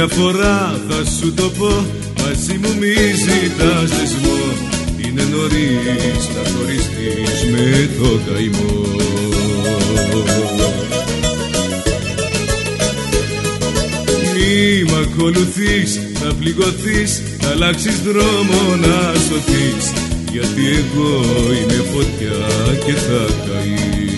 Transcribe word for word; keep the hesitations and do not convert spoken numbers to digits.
Μια φορά θα σου το πω, μαζί μου μη ζητάς δεσμό. Είναι νωρίς να χωριστείς με το καημό. Μη μ' ακολουθείς, θα πληγωθείς, θα αλλάξεις δρόμο να σωθείς. Γιατί εγώ είμαι φωτιά και θα καείς.